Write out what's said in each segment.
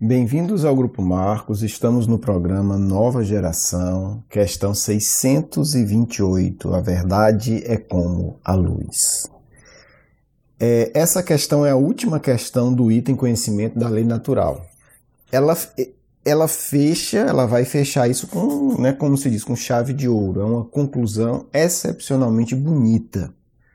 Bem-vindos ao Grupo Marcos, estamos no programa Nova Geração, questão 628, a verdade é como a luz. Essa questão é a última questão do item conhecimento da lei natural. Ela vai fechar isso com, como se diz, com chave de ouro. É uma conclusão excepcionalmente bonita,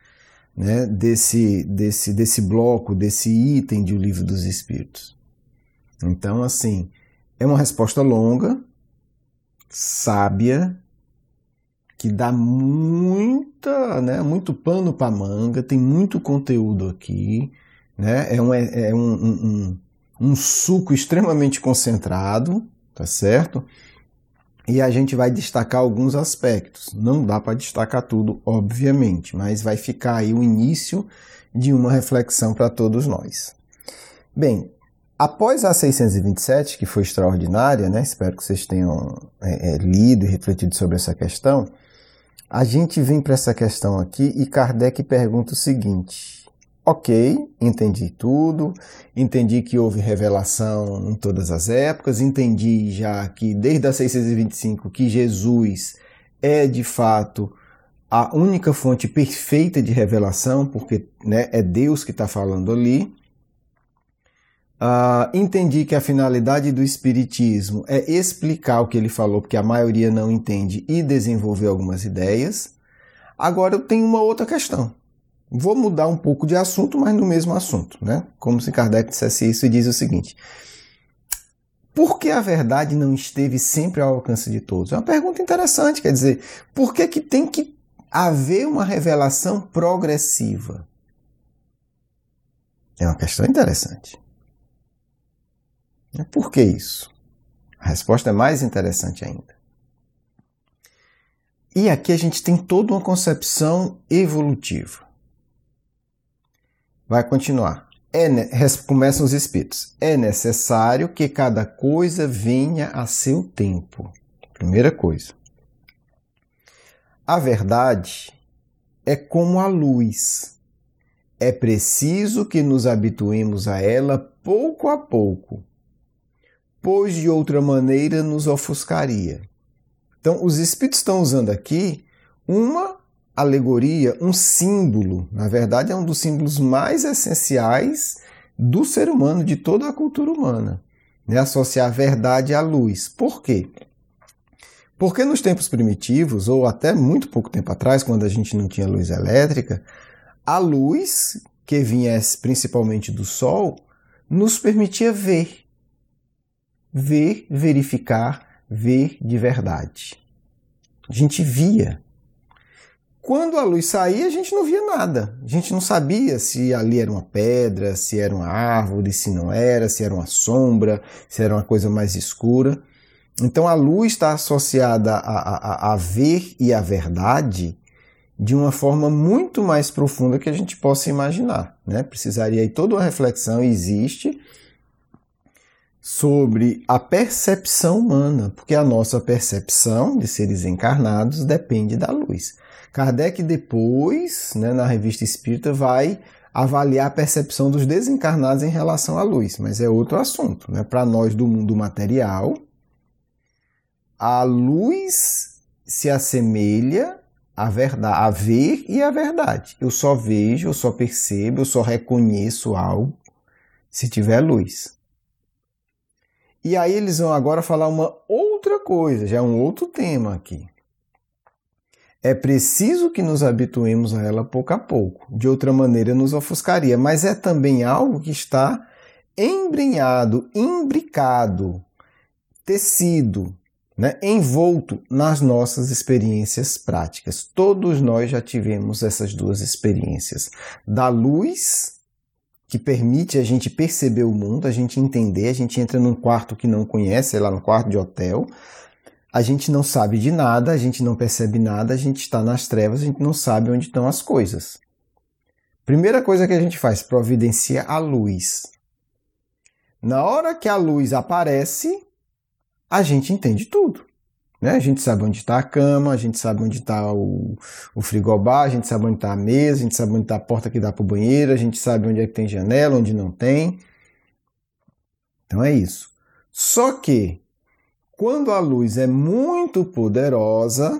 desse bloco, desse item de O Livro dos Espíritos. Então, assim, é uma resposta longa, sábia, que dá muito pano para manga, tem muito conteúdo aqui, é um suco extremamente concentrado, tá certo? E a gente vai destacar alguns aspectos. Não dá para destacar tudo, obviamente, mas vai ficar aí o início de uma reflexão para todos nós. Bem, após a 627, que foi extraordinária, espero que vocês tenham lido e refletido sobre essa questão, a gente vem para essa questão aqui e Kardec pergunta o seguinte: ok, entendi tudo, entendi que houve revelação em todas as épocas, entendi já que desde a 625 que Jesus é de fato a única fonte perfeita de revelação, porque é Deus que está falando ali. Entendi que a finalidade do Espiritismo é explicar o que ele falou, porque a maioria não entende, e desenvolver algumas ideias. Agora eu tenho uma outra questão. Vou mudar um pouco de assunto, mas no mesmo assunto, Como se Kardec dissesse isso e diz o seguinte: por que a verdade não esteve sempre ao alcance de todos? É uma pergunta interessante, quer dizer, por que tem que haver uma revelação progressiva? É uma questão interessante. Por que isso? A resposta é mais interessante ainda. E aqui a gente tem toda uma concepção evolutiva. Vai continuar. Começam os espíritos. É necessário que cada coisa venha a seu tempo. Primeira coisa. A verdade é como a luz. É preciso que nos habituemos a ela pouco a pouco, pois de outra maneira nos ofuscaria. Então, os espíritos estão usando aqui uma alegoria, um símbolo. Na verdade, é um dos símbolos mais essenciais do ser humano, de toda a cultura humana. Associar a verdade à luz. Por quê? Porque nos tempos primitivos, ou até muito pouco tempo atrás, quando a gente não tinha luz elétrica, a luz, que vinha principalmente do Sol, nos permitia ver, verificar, ver de verdade. A gente via. Quando a luz saía, a gente não via nada. A gente não sabia se ali era uma pedra, se era uma árvore, se não era, se era uma sombra, se era uma coisa mais escura. Então a luz está associada a ver e a verdade de uma forma muito mais profunda que a gente possa imaginar. Precisaria aí toda uma reflexão, existe, sobre a percepção humana, porque a nossa percepção de seres encarnados depende da luz. Kardec depois, na Revista Espírita, vai avaliar a percepção dos desencarnados em relação à luz, mas é outro assunto. Para nós do mundo material, a luz se assemelha à verdade, a ver e à verdade. Eu só vejo, eu só percebo, eu só reconheço algo se tiver luz. E aí eles vão agora falar uma outra coisa, já é um outro tema aqui. É preciso que nos habituemos a ela pouco a pouco. De outra maneira nos ofuscaria. Mas é também algo que está embrenhado, imbricado, tecido, envolto nas nossas experiências práticas. Todos nós já tivemos essas duas experiências. Da luz, que permite a gente perceber o mundo, a gente entender, a gente entra num quarto que não conhece, sei lá, num quarto de hotel, a gente não sabe de nada, a gente não percebe nada, a gente está nas trevas, a gente não sabe onde estão as coisas. Primeira coisa que a gente faz, providencia a luz. Na hora que a luz aparece, a gente entende tudo. A gente sabe onde está a cama, a gente sabe onde está o frigobar, a gente sabe onde está a mesa, a gente sabe onde está a porta que dá para o banheiro, a gente sabe onde é que tem janela, onde não tem. Então é isso. Só que, quando a luz é muito poderosa,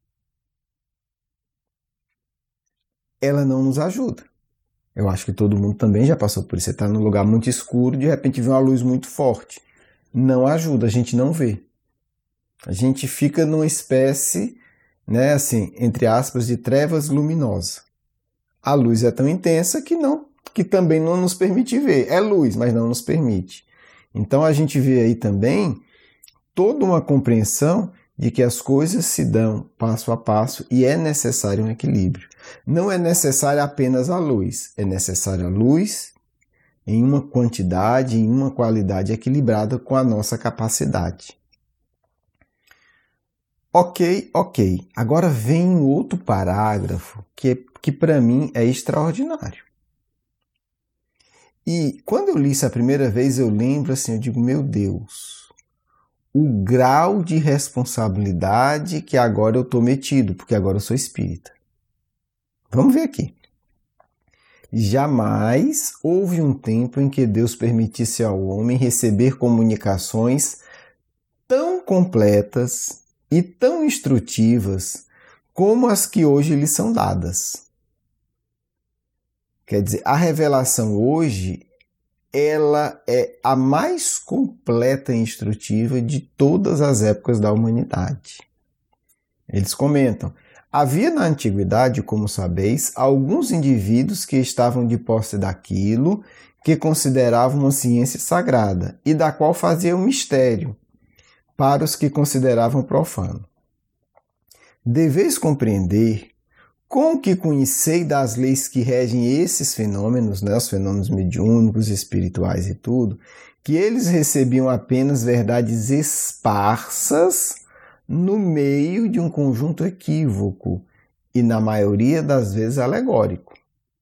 ela não nos ajuda. Eu acho que todo mundo também já passou por isso. Você está num lugar muito escuro, de repente vê uma luz muito forte. Não ajuda, a gente não vê. A gente fica numa espécie, né, assim, entre aspas, de trevas luminosas. A luz é tão intensa que também não nos permite ver. É luz, mas não nos permite. Então a gente vê aí também toda uma compreensão de que as coisas se dão passo a passo e é necessário um equilíbrio. Não é necessária apenas a luz, é necessária a luz em uma quantidade, em uma qualidade equilibrada com a nossa capacidade. Ok. Agora vem outro parágrafo que para mim é extraordinário. E quando eu li isso a primeira vez, eu lembro assim, eu digo, meu Deus, o grau de responsabilidade que agora eu estou metido, porque agora eu sou espírita. Vamos ver aqui. Jamais houve um tempo em que Deus permitisse ao homem receber comunicações tão completas e tão instrutivas como as que hoje lhe são dadas. Quer dizer, a revelação hoje, ela é a mais completa e instrutiva de todas as épocas da humanidade. Eles comentam: havia na antiguidade, como sabeis, alguns indivíduos que estavam de posse daquilo que consideravam uma ciência sagrada e da qual faziam mistério para os que consideravam profano. Deveis compreender, com o que conhecei das leis que regem esses fenômenos, né, os fenômenos mediúnicos, espirituais e tudo, que eles recebiam apenas verdades esparsas no meio de um conjunto equívoco e, na maioria das vezes, alegórico.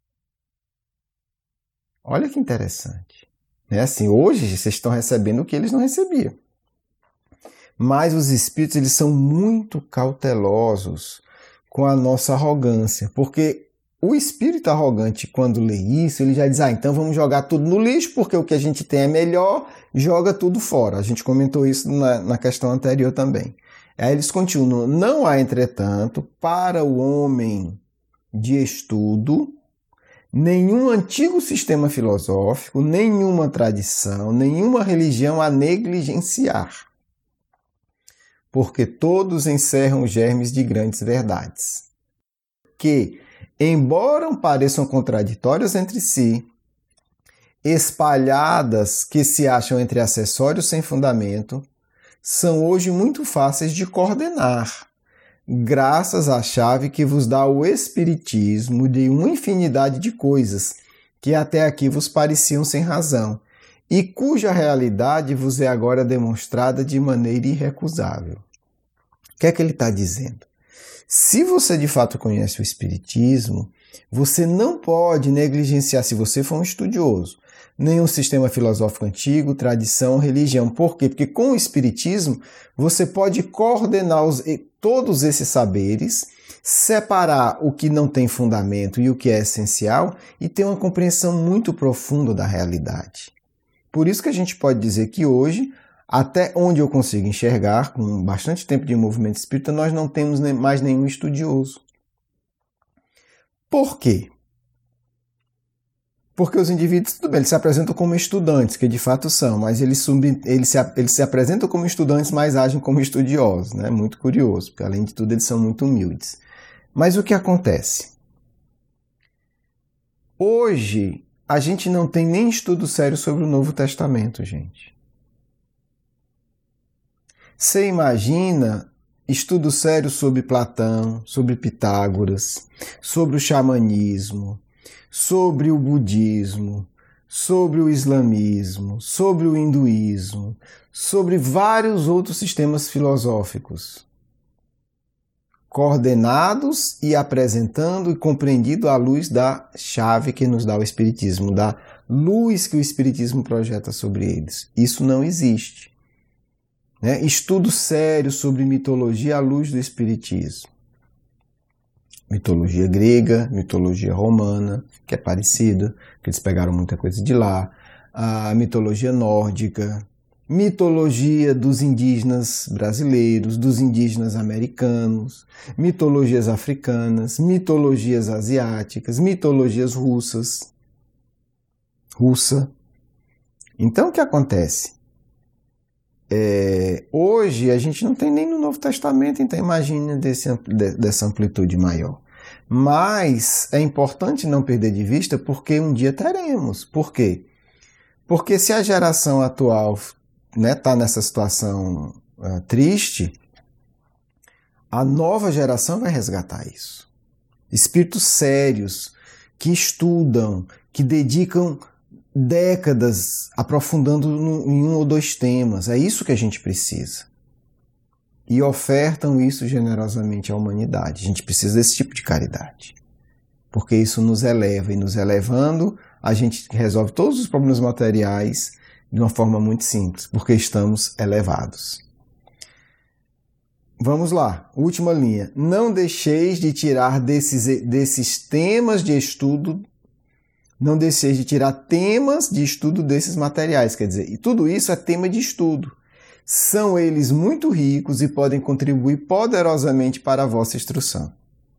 Olha que interessante. É assim, hoje vocês estão recebendo o que eles não recebiam. Mas os espíritos, eles são muito cautelosos com a nossa arrogância, porque o espírito arrogante, quando lê isso, ele já diz, então vamos jogar tudo no lixo, porque o que a gente tem é melhor, joga tudo fora. A gente comentou isso na questão anterior também. Aí eles continuam, não há, entretanto, para o homem de estudo, nenhum antigo sistema filosófico, nenhuma tradição, nenhuma religião a negligenciar, porque todos encerram os germes de grandes verdades, que, embora pareçam contraditórias entre si, espalhadas que se acham entre acessórios sem fundamento, são hoje muito fáceis de coordenar, graças à chave que vos dá o Espiritismo de uma infinidade de coisas que até aqui vos pareciam sem razão, e cuja realidade vos é agora demonstrada de maneira irrecusável. O que é que ele está dizendo? Se você de fato conhece o Espiritismo, você não pode negligenciar, se você for um estudioso, nenhum sistema filosófico antigo, tradição, religião. Por quê? Porque com o Espiritismo você pode coordenar todos esses saberes, separar o que não tem fundamento e o que é essencial e ter uma compreensão muito profunda da realidade. Por isso que a gente pode dizer que hoje, até onde eu consigo enxergar, com bastante tempo de movimento espírita, nós não temos mais nenhum estudioso. Por quê? Porque os indivíduos, tudo bem, eles se apresentam como estudantes, que de fato são, mas eles se apresentam como estudantes, mas agem como estudiosos, né? Muito curioso, porque além de tudo eles são muito humildes. Mas o que acontece? Hoje, a gente não tem nem estudo sério sobre o Novo Testamento, gente. Você imagina estudo sério sobre Platão, sobre Pitágoras, sobre o xamanismo, sobre o budismo, sobre o islamismo, sobre o hinduísmo, sobre vários outros sistemas filosóficos, coordenados e apresentando e compreendido à luz da chave que nos dá o Espiritismo, da luz que o Espiritismo projeta sobre eles. Isso não existe. Estudo sério sobre mitologia à luz do Espiritismo. Mitologia grega, mitologia romana, que é parecida, que eles pegaram muita coisa de lá. A mitologia nórdica, mitologia dos indígenas brasileiros, dos indígenas americanos, mitologias africanas, mitologias asiáticas, mitologias russa. Então, o que acontece? Hoje a gente não tem nem no Novo Testamento, então imagine dessa amplitude maior. Mas é importante não perder de vista porque um dia teremos. Por quê? Porque se a geração atual está nessa situação triste, a nova geração vai resgatar isso. Espíritos sérios, que estudam, que dedicam décadas aprofundando em um ou dois temas. É isso que a gente precisa. E ofertam isso generosamente à humanidade. A gente precisa desse tipo de caridade. Porque isso nos eleva, e nos elevando, a gente resolve todos os problemas materiais de uma forma muito simples, porque estamos elevados. Vamos lá, última linha. Não deixeis de tirar desses temas de estudo, não deixeis de tirar temas de estudo desses materiais, quer dizer, e tudo isso é tema de estudo. São eles muito ricos e podem contribuir poderosamente para a vossa instrução.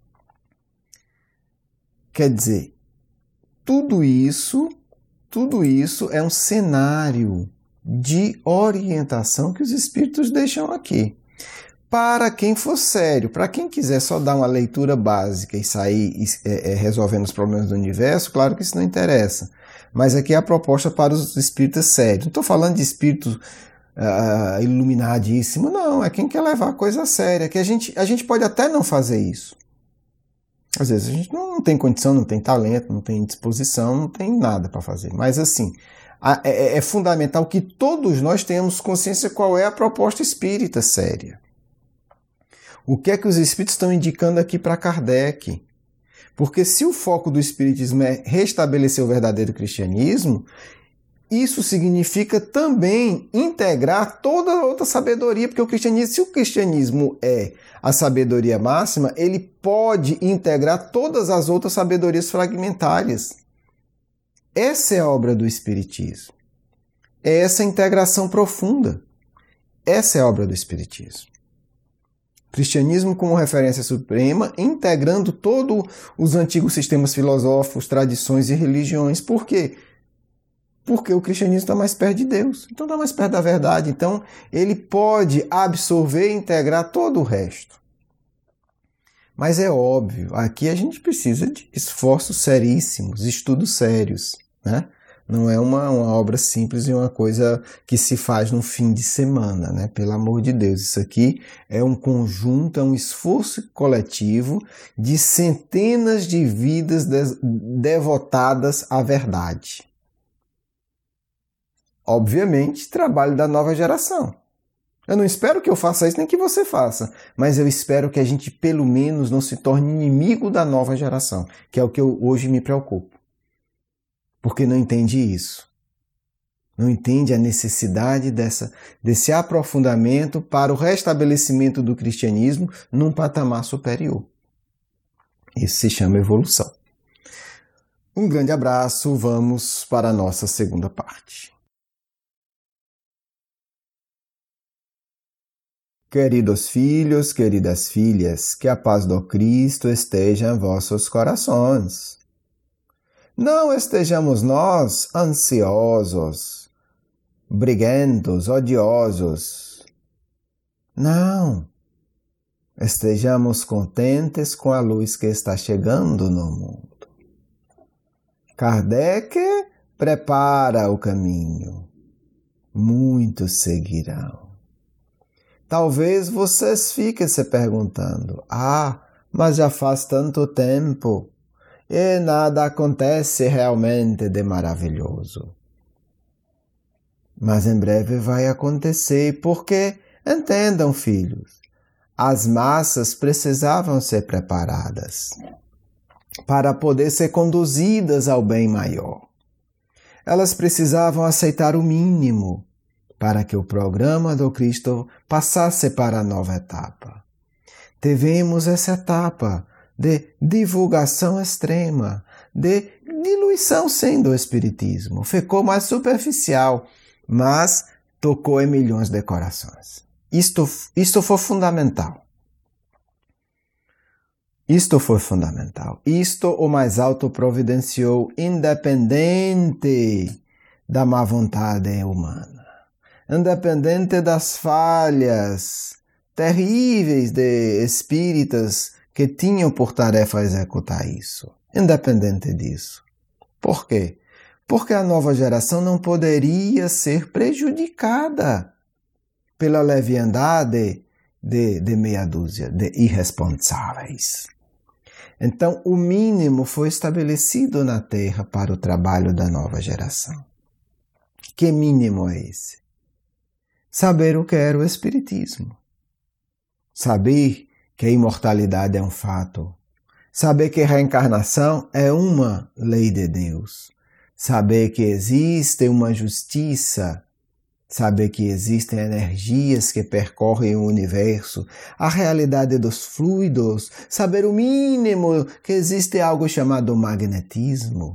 Quer dizer, tudo isso é um cenário de orientação que os espíritos deixam aqui. Para quem for sério, para quem quiser só dar uma leitura básica e sair resolvendo os problemas do universo, claro que isso não interessa. Mas aqui é a proposta para os espíritas sérios. Não estou falando de espírito iluminadíssimo, não. É quem quer levar a coisa a séria. Que a gente pode até não fazer isso. Às vezes a gente não tem condição, não tem talento, não tem disposição, não tem nada para fazer. Mas assim, é fundamental que todos nós tenhamos consciência qual é a proposta espírita séria. O que é que os espíritos estão indicando aqui para Kardec? Porque se o foco do espiritismo é restabelecer o verdadeiro cristianismo, isso significa também integrar toda a outra sabedoria, porque se o cristianismo é a sabedoria máxima, ele pode integrar todas as outras sabedorias fragmentárias. Essa é a obra do espiritismo. É essa integração profunda. Essa é a obra do espiritismo. Cristianismo como referência suprema, integrando todos os antigos sistemas filosóficos, tradições e religiões. Por quê? Porque o cristianismo está mais perto de Deus. Então está mais perto da verdade. Então ele pode absorver e integrar todo o resto. Mas é óbvio, aqui a gente precisa de esforços seríssimos, estudos sérios, né? Não é uma obra simples e uma coisa que se faz no fim de semana, né? Pelo amor de Deus, isso aqui é um conjunto, é um esforço coletivo de centenas de vidas devotadas à verdade. Obviamente, trabalho da nova geração. Eu não espero que eu faça isso, nem que você faça, mas eu espero que a gente, pelo menos, não se torne inimigo da nova geração, que é o que eu hoje me preocupo. Porque não entende isso. Não entende a necessidade desse aprofundamento para o restabelecimento do cristianismo num patamar superior. Isso se chama evolução. Um grande abraço, vamos para a nossa segunda parte. Queridos filhos, queridas filhas, que a paz do Cristo esteja em vossos corações. Não estejamos nós ansiosos, briguentos, odiosos. Não. Estejamos contentes com a luz que está chegando no mundo. Kardec prepara o caminho. Muitos seguirão. Talvez vocês fiquem se perguntando, mas já faz tanto tempo e nada acontece realmente de maravilhoso. Mas em breve vai acontecer, porque, entendam, filhos, as massas precisavam ser preparadas para poder ser conduzidas ao bem maior. Elas precisavam aceitar o mínimo para que o programa do Cristo passasse para a nova etapa. Tivemos essa etapa de divulgação extrema, de diluição sem do Espiritismo. Ficou mais superficial, mas tocou em milhões de corações. Isto foi fundamental. Isto foi fundamental. Isto o mais alto providenciou, independente da má vontade humana, independente das falhas terríveis de espíritas que tinham por tarefa executar isso. Independente disso. Por quê? Porque a nova geração não poderia ser prejudicada pela leviandade de meia dúzia de irresponsáveis. Então, o mínimo foi estabelecido na Terra para o trabalho da nova geração. Que mínimo é esse? Saber o que era o Espiritismo. Saber que a imortalidade é um fato. Saber que a reencarnação é uma lei de Deus. Saber que existe uma justiça. Saber que existem energias que percorrem o universo, a realidade dos fluidos, saber o mínimo que existe algo chamado magnetismo,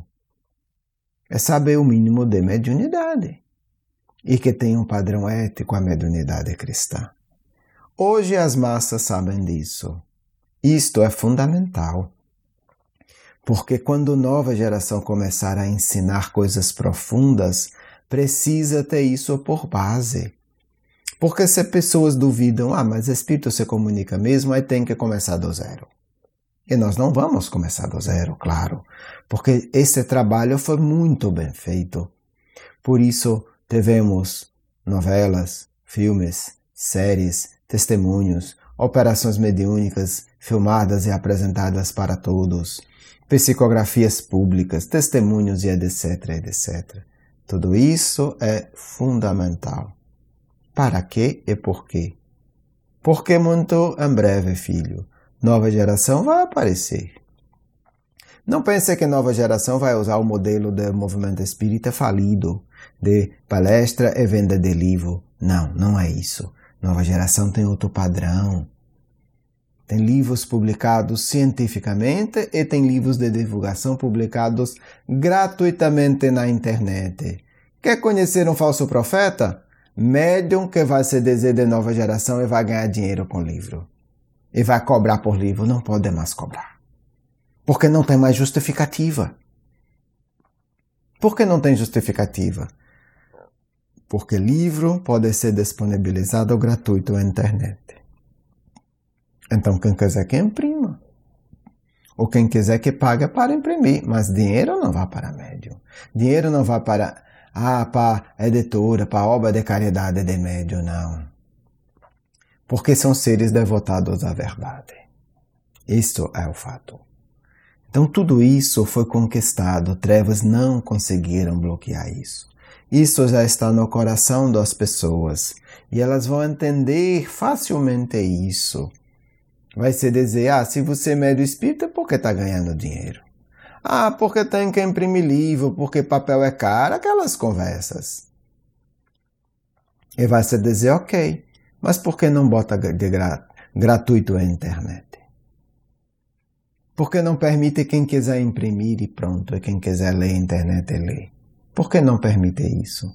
é saber o mínimo de mediunidade e que tem um padrão ético a mediunidade cristã. Hoje as massas sabem disso. Isto é fundamental, porque quando a nova geração começar a ensinar coisas profundas, precisa ter isso por base. Porque se pessoas duvidam, mas espírito se comunica mesmo, aí tem que começar do zero. E nós não vamos começar do zero, claro, porque esse trabalho foi muito bem feito. Por isso, tivemos novelas, filmes, séries, testemunhos, operações mediúnicas filmadas e apresentadas para todos, psicografias públicas, testemunhos e etc, etc. Tudo isso é fundamental. Para quê e por quê? Porque muito em breve, filho, nova geração vai aparecer. Não pense que nova geração vai usar o modelo do movimento espírita falido, de palestra e venda de livro. Não, não é isso. Nova geração tem outro padrão. Tem livros publicados cientificamente e tem livros de divulgação publicados gratuitamente na internet. Quer conhecer um falso profeta? Médium que vai se dizer de nova geração e vai ganhar dinheiro com livro. E vai cobrar por livro. Não pode mais cobrar. Porque não tem mais justificativa. Por que não tem justificativa? Porque livro pode ser disponibilizado gratuito na internet. Então, quem quiser que imprima. Ou quem quiser que pague para imprimir. Mas dinheiro não vai para médium. Dinheiro não vai para a editora, para a obra de caridade de médium, não. Porque são seres devotados à verdade. Isto é o fato. Então, tudo isso foi conquistado. Trevas não conseguiram bloquear isso. Isso já está no coração das pessoas. E elas vão entender facilmente isso. Vai se dizer, se você é médium espírita, por que está ganhando dinheiro? Porque tem que imprimir livro, porque papel é caro, aquelas conversas. E vai se dizer, ok, mas por que não bota gratuito na internet? Por que não permite quem quiser imprimir e pronto, e quem quiser ler a internet lê? Por que não permite isso?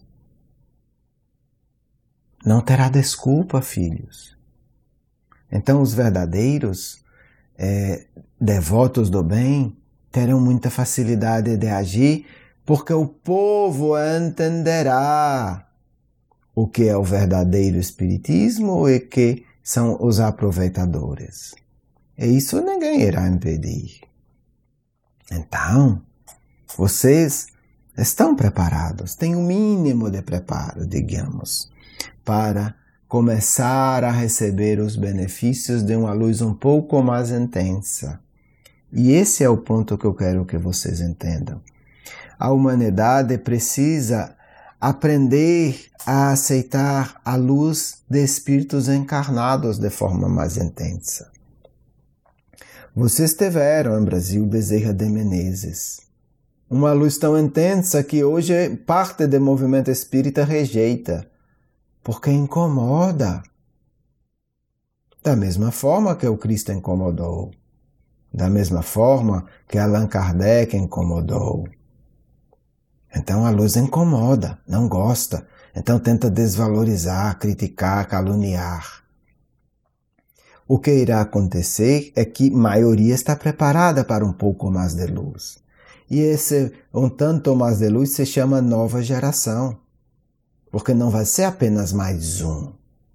Não terá desculpa, filhos. Então, os verdadeiros devotos do bem terão muita facilidade de agir, porque o povo entenderá o que é o verdadeiro espiritismo e que são os aproveitadores. E isso ninguém irá impedir. Então, vocês estão preparados, têm o mínimo de preparo, digamos, para começar a receber os benefícios de uma luz um pouco mais intensa. E esse é o ponto que eu quero que vocês entendam. A humanidade precisa aprender a aceitar a luz de espíritos encarnados de forma mais intensa. Vocês tiveram em Brasil Bezerra de Menezes. Uma luz tão intensa que hoje parte do movimento espírita rejeita. Porque incomoda. Da mesma forma que o Cristo incomodou. Da mesma forma que Allan Kardec incomodou. Então a luz incomoda, não gosta. Então tenta desvalorizar, criticar, caluniar. O que irá acontecer é que a maioria está preparada para um pouco mais de luz. E esse um tanto mais de luz se chama nova geração. Porque não vai ser apenas mais um.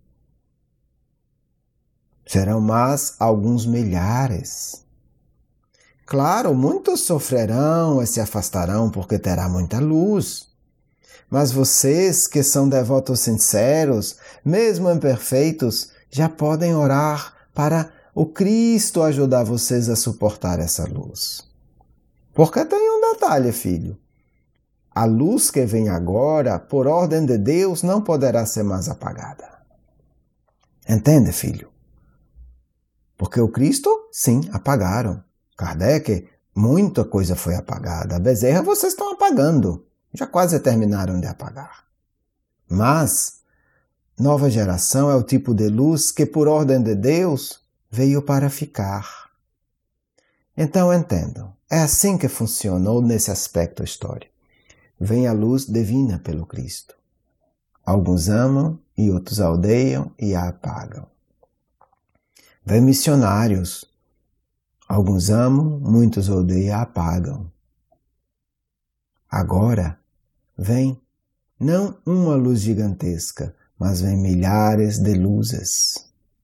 Serão mais alguns milhares. Claro, muitos sofrerão e se afastarão porque terá muita luz. Mas vocês que são devotos sinceros, mesmo imperfeitos, já podem orar para o Cristo ajudar vocês a suportar essa luz. Porque tem um detalhe, filho. A luz que vem agora, por ordem de Deus, não poderá ser mais apagada. Entende, filho? Porque o Cristo, sim, apagaram. Kardec, muita coisa foi apagada. A Bezerra vocês estão apagando. Já quase terminaram de apagar. Mas, nova geração é o tipo de luz que, por ordem de Deus, veio para ficar. Então, entendam. É assim que funcionou nesse aspecto histórico. Vem a luz divina pelo Cristo. Alguns amam e outros a odeiam e a apagam. Vem missionários. Alguns amam, muitos odeiam e a apagam. Agora, vem não uma luz gigantesca, mas vem milhares de luzes.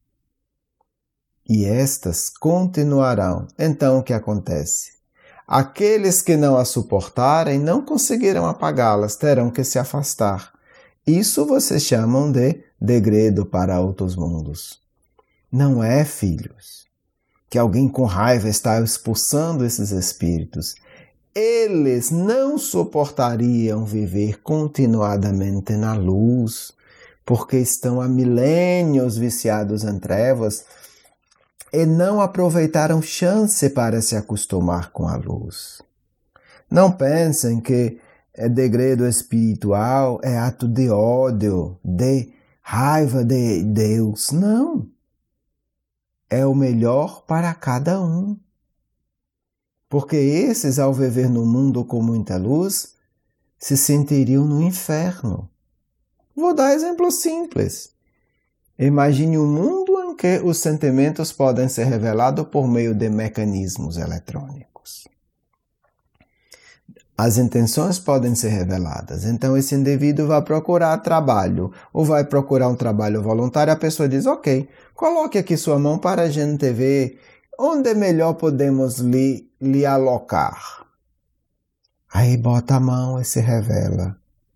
E estas continuarão. Então o que acontece? Aqueles que não a suportarem não conseguirão apagá-las, terão que se afastar. Isso vocês chamam de degredo para outros mundos. Não é, filhos, que alguém com raiva está expulsando esses espíritos. Eles não suportariam viver continuadamente na luz, porque estão há milênios viciados em trevas e não aproveitaram chance para se acostumar com a luz. Não pensem que degredo espiritual é ato de ódio, de raiva de Deus. Não. É o melhor para cada um. Porque esses, ao viver no mundo com muita luz, se sentiriam no inferno. Vou dar exemplo simples. Imagine um mundo em que os sentimentos podem ser revelados por meio de mecanismos eletrônicos. As intenções podem ser reveladas. Então esse indivíduo vai procurar trabalho ou vai procurar um trabalho voluntário. A pessoa diz, ok, coloque aqui sua mão para a gente ver onde melhor podemos lhe alocar. Aí bota a mão e se revela.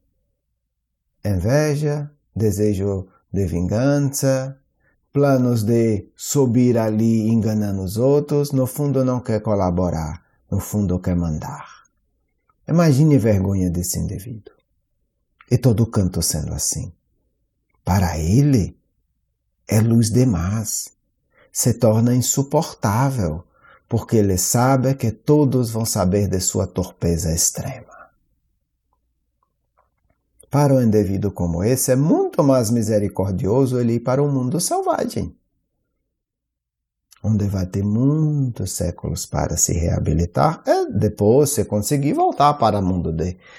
Inveja, desejo de vingança, planos de subir ali enganando os outros, no fundo não quer colaborar, no fundo quer mandar. Imagine a vergonha desse indivíduo. E todo canto sendo assim. Para ele, é luz demais. Se torna insuportável, porque ele sabe que todos vão saber de sua torpeza extrema. Para um indivíduo como esse, é muito mais misericordioso ele ir para o mundo selvagem, onde vai ter muitos séculos para se reabilitar e depois se conseguir voltar para o mundo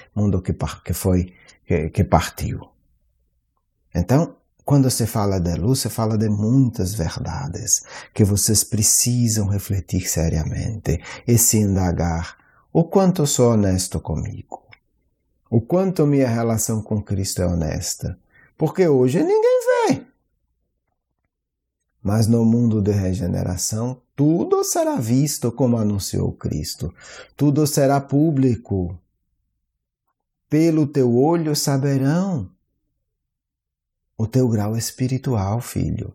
que partiu. Então, quando se fala de luz, se fala de muitas verdades que vocês precisam refletir seriamente e se indagar o quanto sou honesto comigo. O quanto minha relação com Cristo é honesta. Porque hoje ninguém vê. Mas no mundo de regeneração, tudo será visto como anunciou Cristo. Tudo será público. Pelo teu olho saberão o teu grau espiritual, filho.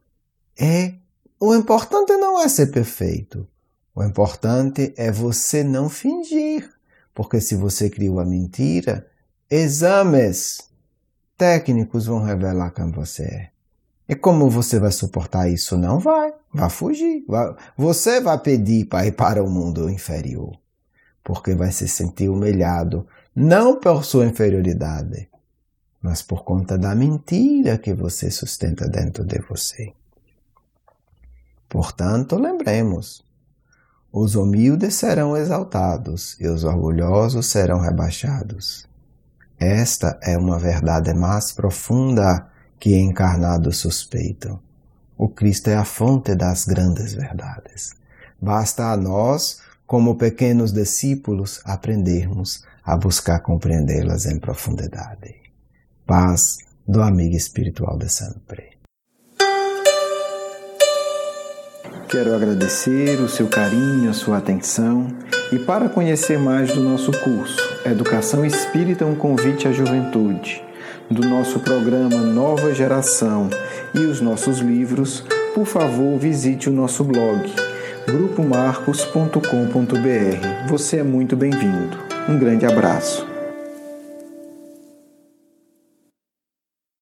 O importante não é ser perfeito. O importante é você não fingir. Porque se você criou a mentira, exames técnicos vão revelar quem você é. E como você vai suportar isso? Não vai fugir. Você vai pedir para ir para o mundo inferior. Porque vai se sentir humilhado, não por sua inferioridade, mas por conta da mentira que você sustenta dentro de você. Portanto, lembremos. Os humildes serão exaltados e os orgulhosos serão rebaixados. Esta é uma verdade mais profunda que encarnados suspeitam. O Cristo é a fonte das grandes verdades. Basta a nós, como pequenos discípulos, aprendermos a buscar compreendê-las em profundidade. Paz do amigo espiritual de sempre. Quero agradecer o seu carinho, a sua atenção e para conhecer mais do nosso curso Educação Espírita, um convite à juventude, do nosso programa Nova Geração e os nossos livros, por favor visite o nosso blog grupomarcos.com.br. Você é muito bem-vindo. Um grande abraço.